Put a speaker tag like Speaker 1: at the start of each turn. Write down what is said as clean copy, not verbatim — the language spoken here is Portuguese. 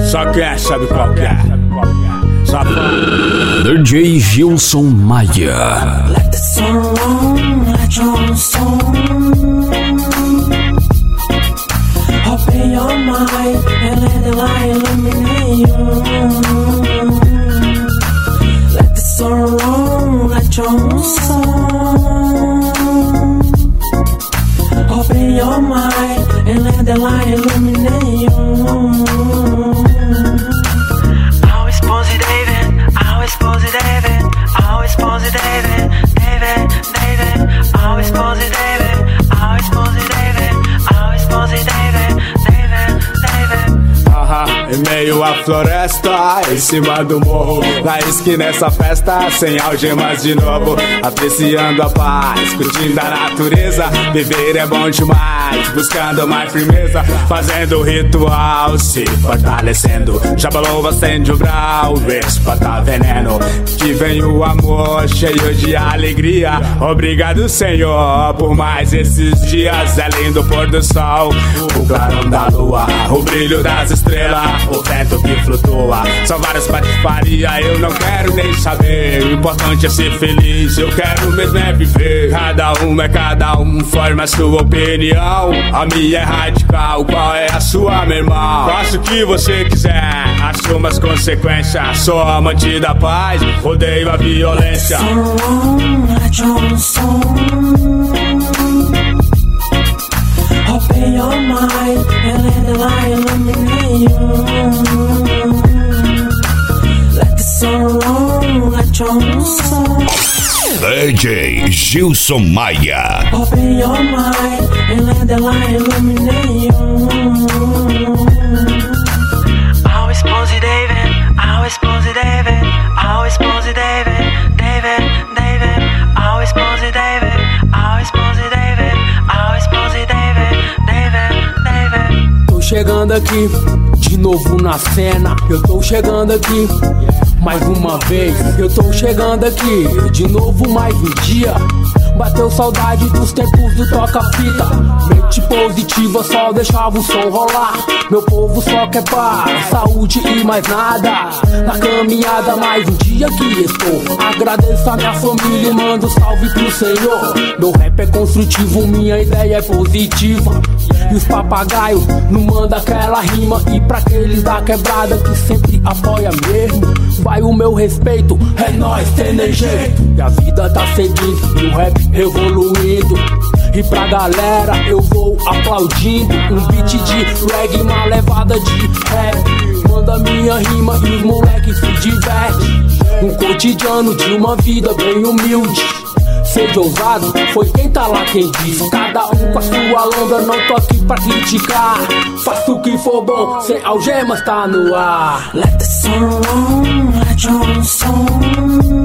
Speaker 1: Só quem sabe qual que é.
Speaker 2: DJ Gilson Maia.
Speaker 3: Let the sun roll, let your song. Open your mind and let the light illuminate you. Let the sun roll, let your song. Open your mind and let the light illuminate you. Always positive, always positive, always positive, David, David, always positive, always positive, always positive, David, David.
Speaker 1: Em meio à floresta, em cima do morro, na esquina essa festa, sem algemas de novo, apreciando a paz, curtindo a natureza. Viver é bom demais, buscando mais firmeza, fazendo ritual, se fortalecendo. Jabalova acende o brau, espanta veneno, que vem o amor cheio de alegria. Obrigado, Senhor, por mais esses dias. É lindo o pôr do sol, o clarão da lua, o brilho das estrelas, o vento que flutua. São várias patifarias, eu não quero nem saber. O importante é ser feliz, eu quero mesmo é viver. Cada um forma a sua opinião. A minha é radical, qual é a sua, meu irmão? Faça o que você quiser, assuma as consequências. Sou amante da paz, odeio a violência.
Speaker 3: Open your mind and let the light illuminate you. Let the sun roll, let your soul.
Speaker 2: DJ Gilson Maia.
Speaker 3: Open your mind and let the light illuminate you. Always positive, always positive, always positive, David, David, always positive, always positive, always positive, David, David.
Speaker 4: Tô chegando aqui, de novo na cena. Eu tô chegando aqui, mais uma vez. Eu tô chegando aqui, de novo mais um dia. Bateu saudade dos tempos do toca-fita. Mente positiva, só deixava o som rolar. Meu povo só quer paz, saúde e mais nada. Na caminhada mais um dia que estou. Agradeço a minha família e mando salve pro Senhor. Meu rap é construtivo, minha ideia é positiva. E os papagaios não mandam aquela rima. E pra aqueles da quebrada que sempre apoia mesmo, vai o meu respeito, é nóis, tem nem jeito. E a vida tá seguindo, e o rap evoluindo. E pra galera eu vou aplaudindo. Um beat de reggae, uma levada de rap. Manda minha rima e os moleques se diverte. Um cotidiano de uma vida bem humilde. Seja ousado, foi quem tá lá quem diz. Cada um com a sua lombra, não tô aqui pra criticar. Faça o que for bom, sem algemas tá no ar.
Speaker 3: Let the sun roll, let your soul.